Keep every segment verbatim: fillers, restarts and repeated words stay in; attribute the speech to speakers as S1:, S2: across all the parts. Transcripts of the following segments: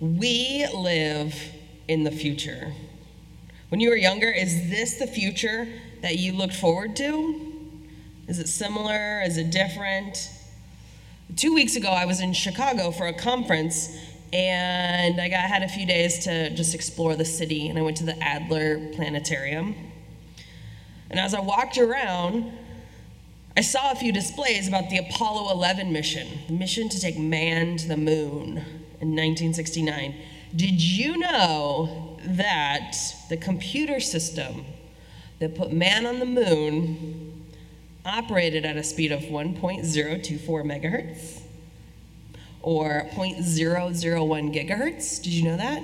S1: We live in the future. When you were younger, is this the future that you looked forward to? Is it similar? Is it different? Two weeks ago, I was in Chicago for a conference, and I got had a few days to just explore the city, and I went to the Adler Planetarium. And as I walked around, I saw a few displays about the Apollo eleven mission, the mission to take man to the moon in nineteen sixty-nine. Did you know that the computer system that put man on the moon operated at a speed of one point zero two four megahertz or zero point zero zero one gigahertz? Did you know that?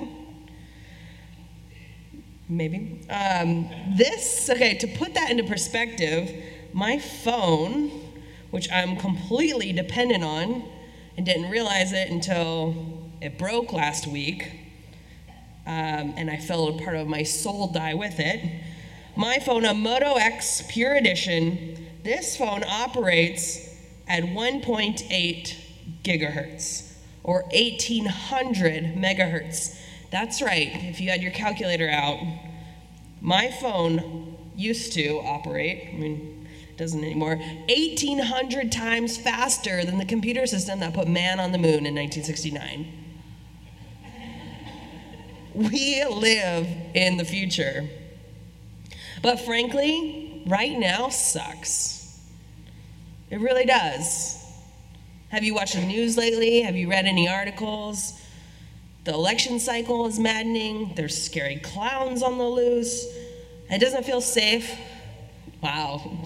S1: Maybe. Um, this, okay, to put that into perspective, my phone, which I'm completely dependent on and didn't realize it until it broke last week, um, and I felt a part of my soul die with it. My phone, a Moto X Pure Edition, this phone operates at one point eight gigahertz or eighteen hundred megahertz. That's right, if you had your calculator out. My phone used to operate, I mean, it doesn't anymore, eighteen hundred times faster than the computer system that put man on the moon in nineteen sixty-nine. We live in the future. But frankly, right now sucks. It really does. Have you watched the news lately? Have you read any articles? The election cycle is maddening. There's scary clowns on the loose. It doesn't feel safe. Wow.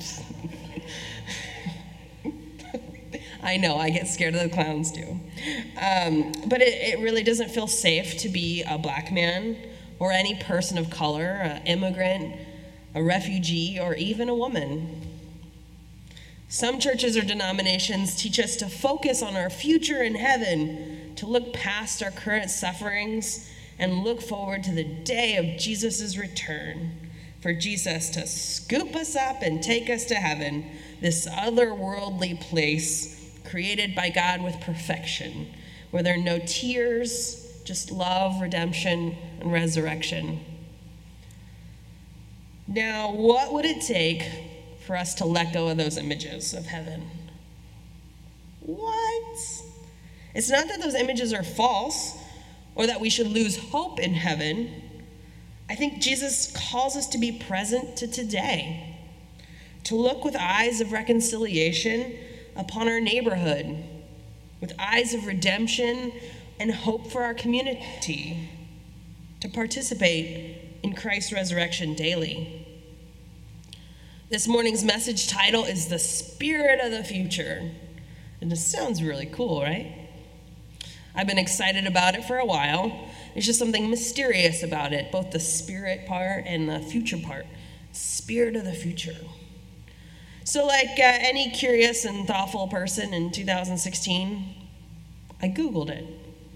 S1: I know, I get scared of the clowns too. Um, but it, it really doesn't feel safe to be a black man or any person of color, an immigrant, a refugee, or even a woman. Some churches or denominations teach us to focus on our future in heaven, to look past our current sufferings and look forward to the day of Jesus' return, for Jesus to scoop us up and take us to heaven, this otherworldly place created by God with perfection, where there are no tears, just love, redemption, and resurrection. Now, what would it take for us to let go of those images of heaven? What? It's not that those images are false or that we should lose hope in heaven. I think Jesus calls us to be present to today, to look with eyes of reconciliation upon our neighborhood, with eyes of redemption and hope for our community, to participate in Christ's resurrection daily. This morning's message title is The Spirit of the Future. And this sounds really cool, right? I've been excited about it for a while. There's just something mysterious about it, both the spirit part and the future part. Spirit of the future. So like uh, any curious and thoughtful person in two thousand sixteen, I Googled it.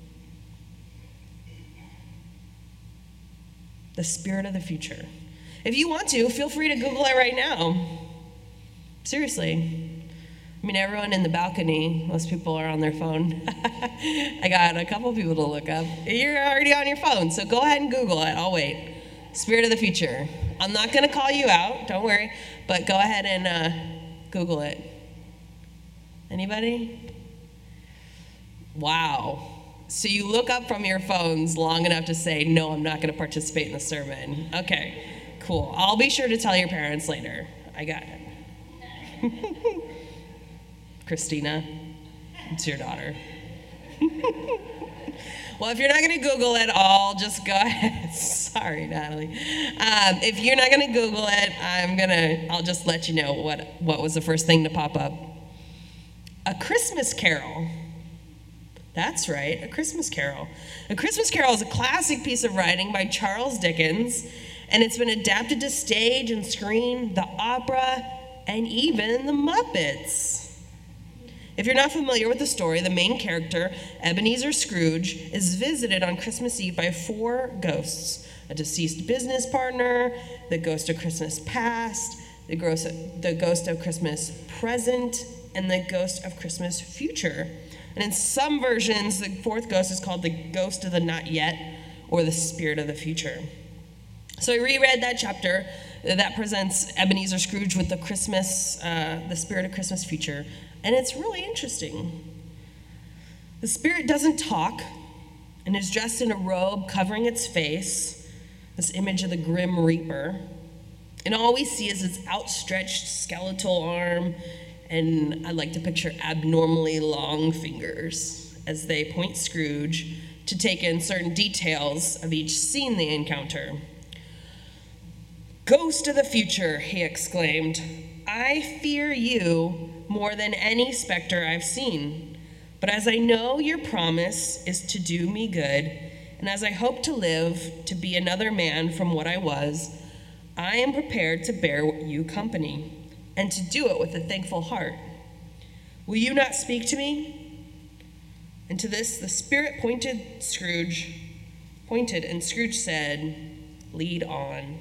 S1: The spirit of the future. If you want to, feel free to Google it right now. Seriously. I mean, everyone in the balcony, most people are on their phone. I got a couple people to look up. You're already on your phone, so go ahead and Google it. I'll wait. Spirit of the future. I'm not going to call you out, don't worry, but go ahead and uh, Google it. Anybody? Wow. So you look up from your phones long enough to say, no, I'm not going to participate in the sermon. Okay, cool. I'll be sure to tell your parents later. I got it. Christina, it's your daughter. Well, if you're not going to Google it all, just go ahead. Sorry, Natalie. Um, if you're not going to Google it, I'm going to, I'll just let you know what, what was the first thing to pop up. A Christmas Carol. That's right, A Christmas Carol. A Christmas Carol is a classic piece of writing by Charles Dickens, and it's been adapted to stage and screen, the opera, and even the Muppets. If you're not familiar with the story, the main character, Ebenezer Scrooge, is visited on Christmas Eve by four ghosts: a deceased business partner, the ghost of Christmas past, the ghost, the ghost of Christmas present, and the ghost of Christmas future. And in some versions, the fourth ghost is called the ghost of the not yet, or the spirit of the future. So I reread that chapter that presents Ebenezer Scrooge with the Christmas, uh, the spirit of Christmas future, and it's really interesting. The spirit doesn't talk and is dressed in a robe covering its face, this image of the Grim Reaper, and all we see is its outstretched skeletal arm, and I like to picture abnormally long fingers as they point Scrooge to take in certain details of each scene they encounter. "Ghost of the future," he exclaimed, "I fear you more than any specter I've seen. But as I know your promise is to do me good, and as I hope to live to be another man from what I was, I am prepared to bear you company, and to do it with a thankful heart. Will you not speak to me?" And to this the Spirit pointed Scrooge, pointed, and Scrooge said, "Lead on."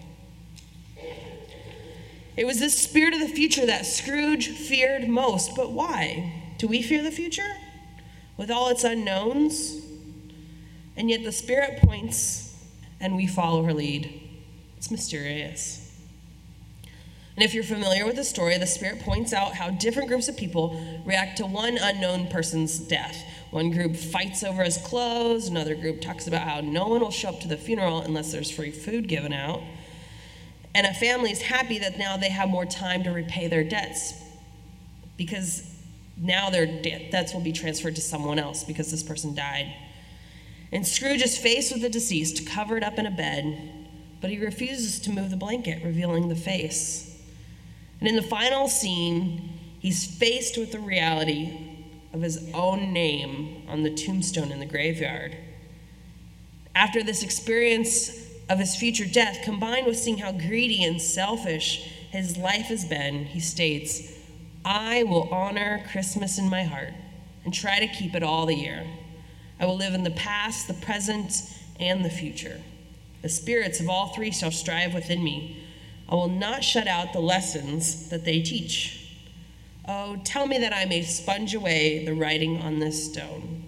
S1: It was the spirit of the future that Scrooge feared most. But why? Do we fear the future with all its unknowns? And yet the Spirit points and we follow her lead. It's mysterious. And if you're familiar with the story, the Spirit points out how different groups of people react to one unknown person's death. One group fights over his clothes. Another group talks about how no one will show up to the funeral unless there's free food given out. And a family is happy that now they have more time to repay their debts, because now their debts will be transferred to someone else because this person died. And Scrooge is faced with the deceased, covered up in a bed, but he refuses to move the blanket, revealing the face. And in the final scene, he's faced with the reality of his own name on the tombstone in the graveyard. After this experience of his future death, combined with seeing how greedy and selfish his life has been, he states, "I will honor Christmas in my heart and try to keep it all the year. I will live in the past, the present, and the future. The spirits of all three shall strive within me. I will not shut out the lessons that they teach. Oh, tell me that I may sponge away the writing on this stone."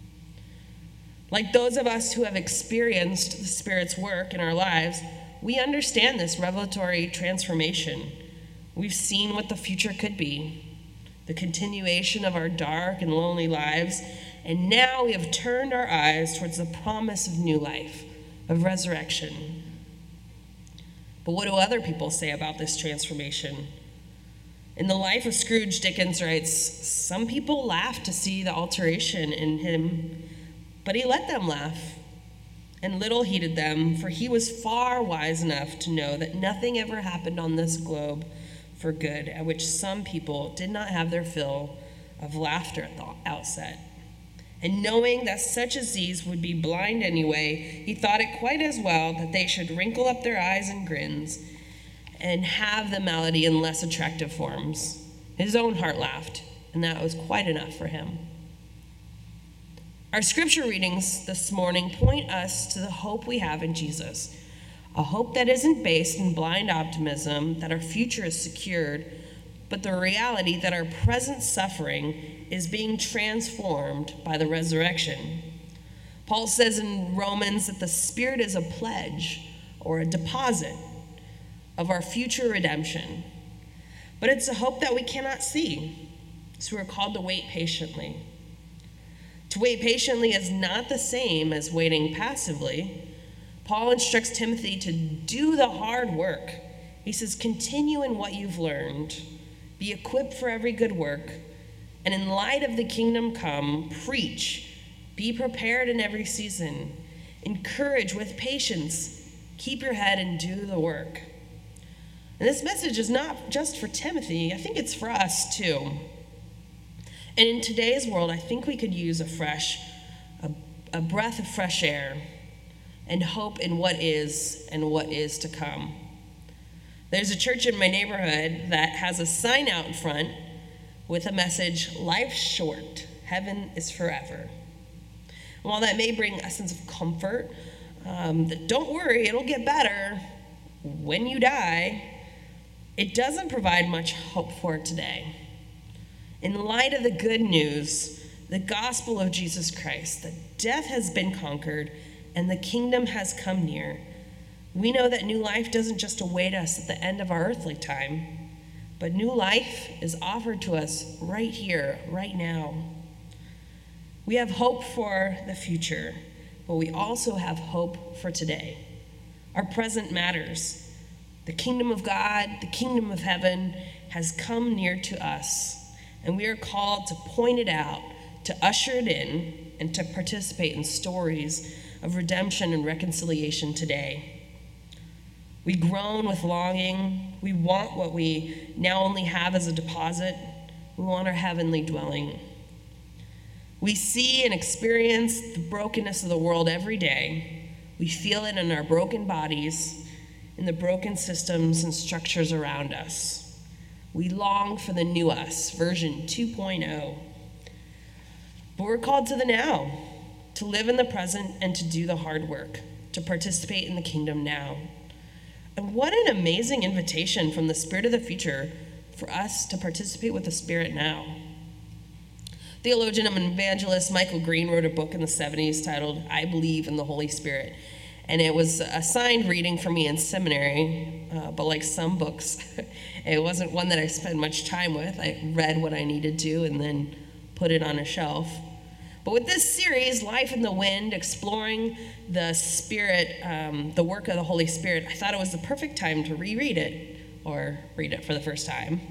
S1: Like those of us who have experienced the Spirit's work in our lives, we understand this revelatory transformation. We've seen what the future could be, the continuation of our dark and lonely lives, and now we have turned our eyes towards the promise of new life, of resurrection. But what do other people say about this transformation? In the life of Scrooge, Dickens writes, "Some people laughed to see the alteration in him, but he let them laugh, and little heeded them, for he was far wise enough to know that nothing ever happened on this globe for good, at which some people did not have their fill of laughter at the outset. And knowing that such as these would be blind anyway, he thought it quite as well that they should wrinkle up their eyes and grins and have the malady in less attractive forms. His own heart laughed, and that was quite enough for him." Our scripture readings this morning point us to the hope we have in Jesus, a hope that isn't based in blind optimism that our future is secured, but the reality that our present suffering is being transformed by the resurrection. Paul says in Romans that the Spirit is a pledge or a deposit of our future redemption, but it's a hope that we cannot see, so we're called to wait patiently. To wait patiently is not the same as waiting passively. Paul instructs Timothy to do the hard work. He says, "Continue in what you've learned. Be equipped for every good work. And in light of the kingdom come, preach. Be prepared in every season. Encourage with patience. Keep your head and do the work." And this message is not just for Timothy. I think it's for us too. And in today's world, I think we could use a fresh, a, a breath of fresh air and hope in what is and what is to come. There's a church in my neighborhood that has a sign out in front with a message, "Life's short, heaven is forever." And while that may bring a sense of comfort, um, that don't worry, it'll get better when you die, it doesn't provide much hope for today. In light of the good news the gospel of Jesus Christ, that death has been conquered and the kingdom has come near, we know that new life doesn't just await us at the end of our earthly time, but new life is offered to us right here, right now. We have hope for the future, but we also have hope for today. Our present matters. The kingdom of God, the kingdom of heaven has come near to us, and we are called to point it out, to usher it in, and to participate in stories of redemption and reconciliation today. We groan with longing. We want what we now only have as a deposit. We want our heavenly dwelling. We see and experience the brokenness of the world every day. We feel it in our broken bodies, in the broken systems and structures around us. We long for the new us, version two point oh. But we're called to the now, to live in the present and to do the hard work, to participate in the kingdom now. And what an amazing invitation from the Spirit of the future for us to participate with the Spirit now. Theologian and evangelist Michael Green wrote a book in the seventies titled I Believe in the Holy Spirit. And it was a assigned reading for me in seminary, uh, but like some books, it wasn't one that I spent much time with. I read what I needed to and then put it on a shelf. But with this series, Life in the Wind, exploring the Spirit, um, the work of the Holy Spirit, I thought it was the perfect time to reread it, or read it for the first time.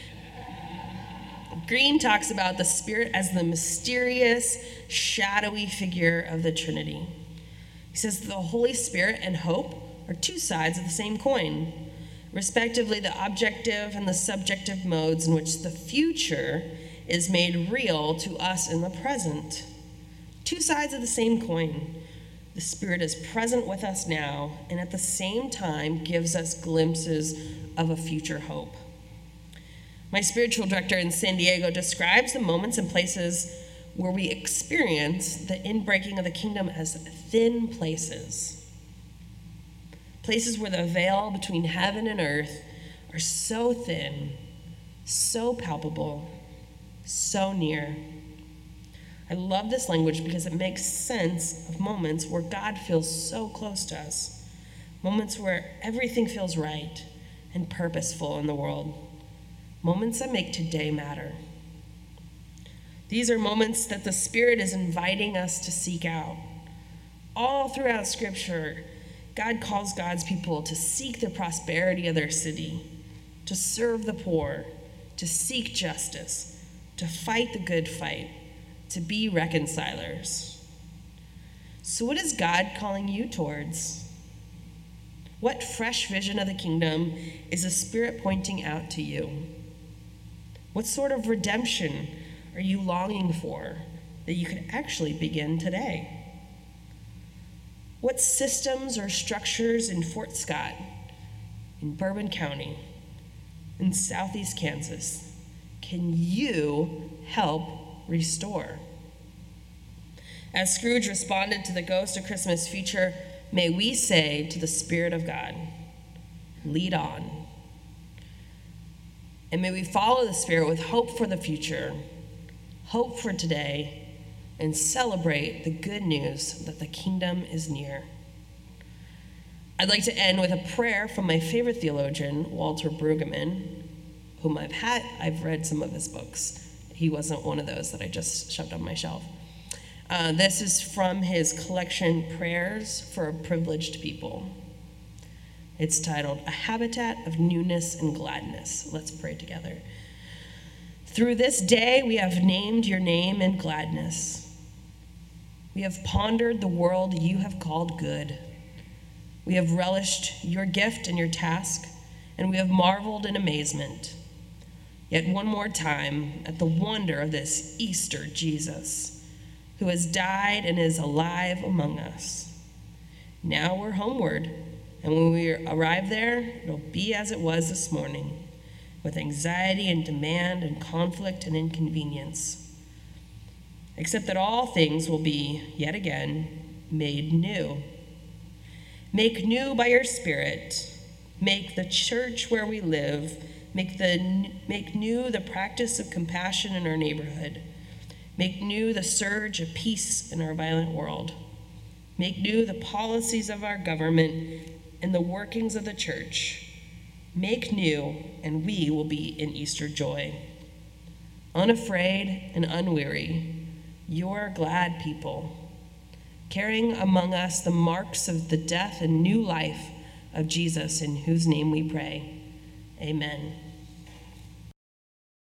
S1: Green talks about the Spirit as the mysterious, shadowy figure of the Trinity. He says the Holy Spirit and hope are two sides of the same coin, respectively the objective and the subjective modes in which the future is made real to us in the present. Two sides of the same coin. The Spirit is present with us now and at the same time gives us glimpses of a future hope. My spiritual director in San Diego describes the moments and places where we experience the inbreaking of the kingdom as thin places. Places where the veil between heaven and earth are so thin, so palpable, so near. I love this language because it makes sense of moments where God feels so close to us, moments where everything feels right and purposeful in the world, moments that make today matter. These are moments that the Spirit is inviting us to seek out. All throughout Scripture, God calls God's people to seek the prosperity of their city, to serve the poor, to seek justice, to fight the good fight, to be reconcilers. So what is God calling you towards? What fresh vision of the kingdom is the Spirit pointing out to you? What sort of redemption are you longing for that you could actually begin today? What systems or structures in Fort Scott, in Bourbon County, in Southeast Kansas, can you help restore? As Scrooge responded to the ghost of Christmas future, may we say to the Spirit of God, lead on. And may we follow the Spirit with hope for the future, hope for today, and celebrate the good news that the kingdom is near. I'd like to end with a prayer from my favorite theologian, Walter Brueggemann, whom I've had, I've read some of his books. He wasn't one of those that I just shoved on my shelf. Uh, this is from his collection, Prayers for a Privileged People. It's titled, A Habitat of Newness and Gladness. Let's pray together. Through this day, we have named your name in gladness. We have pondered the world you have called good. We have relished your gift and your task, and we have marveled in amazement. Yet one more time at the wonder of this Easter Jesus, who has died and is alive among us. Now we're homeward, and when we arrive there, it'll be as it was this morning, with anxiety and demand and conflict and inconvenience, except that all things will be, yet again, made new. Make new by your Spirit. Make the church where we live. Make, the, make new the practice of compassion in our neighborhood. Make new the surge of peace in our violent world. Make new the policies of our government and the workings of the church. Make new, and we will be in Easter joy. Unafraid and unweary, you are a glad people, carrying among us the marks of the death and new life of Jesus, in whose name we pray. Amen.